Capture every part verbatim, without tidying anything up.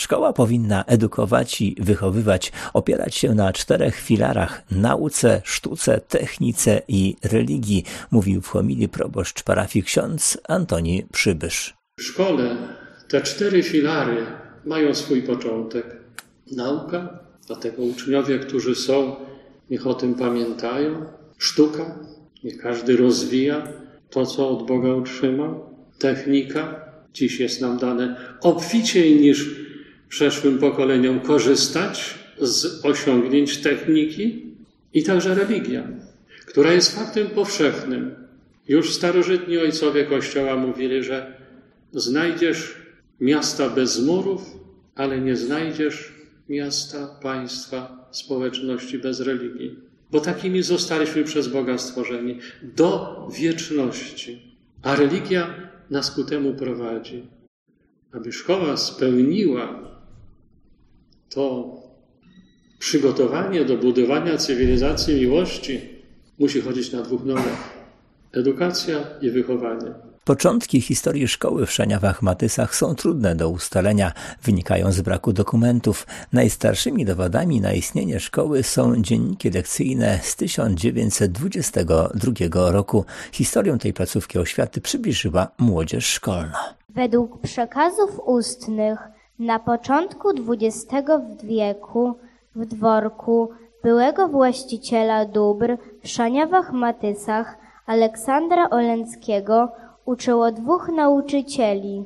Szkoła powinna edukować i wychowywać, opierać się na czterech filarach: nauce, sztuce, technice i religii, mówił w homilii proboszcz parafii ksiądz Antoni Przybysz. W szkole te cztery filary mają swój początek. Nauka, dlatego uczniowie, którzy są, niech o tym pamiętają. Sztuka, niech każdy rozwija to, co od Boga otrzymał. Technika, dziś jest nam dane obficiej niż przeszłym pokoleniom korzystać z osiągnięć techniki. I także religia, która jest faktem powszechnym. Już starożytni ojcowie Kościoła mówili, że znajdziesz miasta bez murów, ale nie znajdziesz miasta, państwa, społeczności bez religii. Bo takimi zostaliśmy przez Boga stworzeni do wieczności. A religia nas ku temu prowadzi. Aby szkoła spełniła to przygotowanie do budowania cywilizacji miłości, musi chodzić na dwóch nogach. Edukacja i wychowanie. Początki historii szkoły w Szaniawach-Matysach są trudne do ustalenia, wynikają z braku dokumentów. Najstarszymi dowodami na istnienie szkoły są dzienniki lekcyjne z tysiąc dziewięćset dwudziestego drugiego roku. Historię tej placówki oświaty przybliżyła młodzież szkolna. Według przekazów ustnych na początku dwudziestego wieku w dworku byłego właściciela dóbr w Szaniawach-Matysach Aleksandra Olenckiego uczyło dwóch nauczycieli.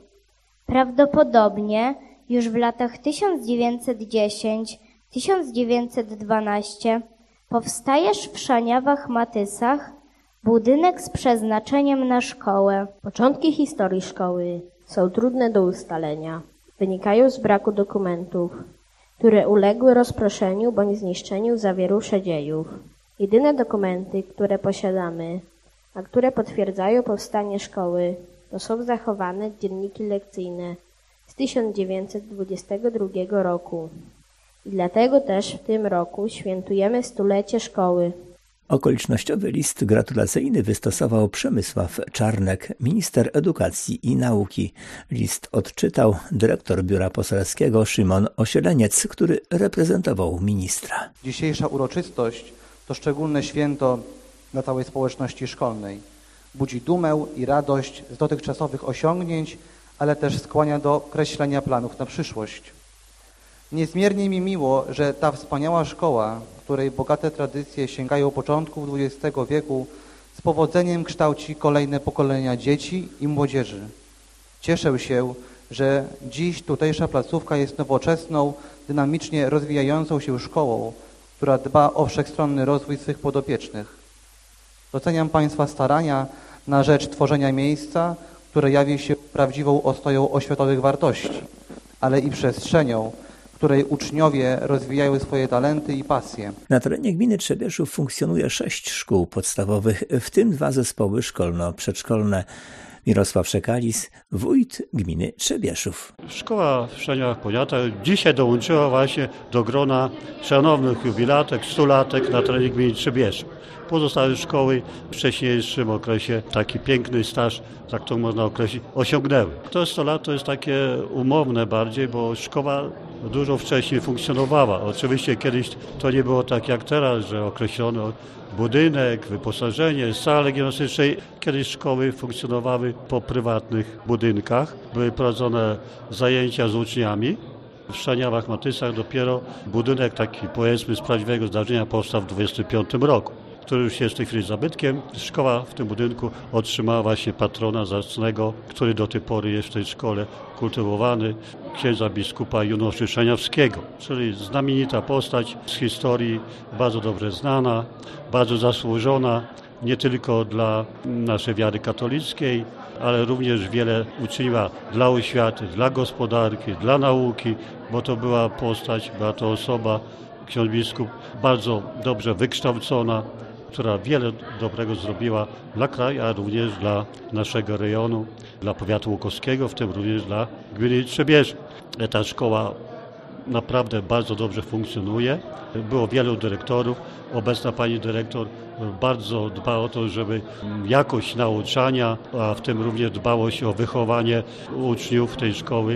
Prawdopodobnie już w latach tysiąc dziewięćset dziesiąty do tysiąc dziewięćset dwunastego powstaje w Szaniawach-Matysach budynek z przeznaczeniem na szkołę. Początki historii szkoły są trudne do ustalenia. Wynikają z braku dokumentów, które uległy rozproszeniu bądź zniszczeniu w zawierusze dziejów. Jedyne dokumenty, które posiadamy, a które potwierdzają powstanie szkoły, to są zachowane dzienniki lekcyjne z tysiąc dziewięćset dwudziestego drugiego roku. I dlatego też w tym roku świętujemy stulecie szkoły. Okolicznościowy list gratulacyjny wystosował Przemysław Czarnek, minister edukacji i nauki. List odczytał dyrektor biura poselskiego Szymon Osieleniec, który reprezentował ministra. Dzisiejsza uroczystość to szczególne święto dla całej społeczności szkolnej. Budzi dumę i radość z dotychczasowych osiągnięć, ale też skłania do kreślenia planów na przyszłość. Niezmiernie mi miło, że ta wspaniała szkoła, której bogate tradycje sięgają początków dwudziestego wieku, z powodzeniem kształci kolejne pokolenia dzieci i młodzieży. Cieszę się, że dziś tutejsza placówka jest nowoczesną, dynamicznie rozwijającą się szkołą, która dba o wszechstronny rozwój swych podopiecznych. Doceniam Państwa starania na rzecz tworzenia miejsca, które jawi się prawdziwą ostoją oświatowych wartości, ale i przestrzenią, w której uczniowie rozwijają swoje talenty i pasje. Na terenie gminy Trzebieszów funkcjonuje sześć szkół podstawowych, w tym dwa zespoły szkolno-przedszkolne. Mirosław Szekalis, wójt gminy Trzebieszów. Szkoła w Szaniawach-Poniatach dzisiaj dołączyła właśnie do grona szanownych jubilatek, stulatek na terenie gminy Trzebieszów. Pozostałe szkoły w wcześniejszym okresie taki piękny staż, tak to można określić, osiągnęły. To sto lat to jest takie umowne bardziej, bo szkoła dużo wcześniej funkcjonowała. Oczywiście kiedyś to nie było tak jak teraz, że określono budynek, wyposażenie, sale gimnastyczne. Kiedyś szkoły funkcjonowały po prywatnych budynkach. Były prowadzone zajęcia z uczniami. W Szaniawach-Matysach dopiero budynek taki, powiedzmy, z prawdziwego zdarzenia powstał w dwudziestym piątym roku, który już jest w tej chwili zabytkiem. Szkoła w tym budynku otrzymała właśnie patrona zacnego, który do tej pory jest w tej szkole kultywowany, księdza biskupa Junoszy Szaniawskiego, czyli znamienita postać z historii, bardzo dobrze znana, bardzo zasłużona, nie tylko dla naszej wiary katolickiej, ale również wiele uczyniła dla oświaty, dla gospodarki, dla nauki, bo to była postać, była to osoba, ksiądz biskup, bardzo dobrze wykształcona, która wiele dobrego zrobiła dla kraju, a również dla naszego rejonu, dla powiatu łukowskiego, w tym również dla gminy Trzebieszów. Ta szkoła naprawdę bardzo dobrze funkcjonuje. Było wielu dyrektorów. Obecna pani dyrektor bardzo dba o to, żeby jakość nauczania, a w tym również dbałość o wychowanie uczniów tej szkoły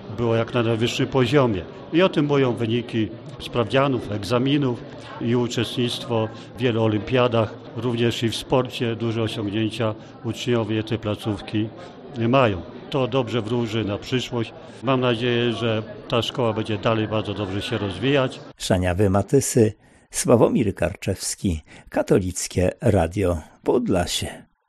było jak na najwyższym poziomie. I o tym mówią wyniki sprawdzianów, egzaminów i uczestnictwo w wielu olimpiadach, również i w sporcie duże osiągnięcia uczniowie tej placówki mają. To dobrze wróży na przyszłość. Mam nadzieję, że ta szkoła będzie dalej bardzo dobrze się rozwijać. Szaniawy Matysy, Sławomir Karczewski, Katolickie Radio Podlasie.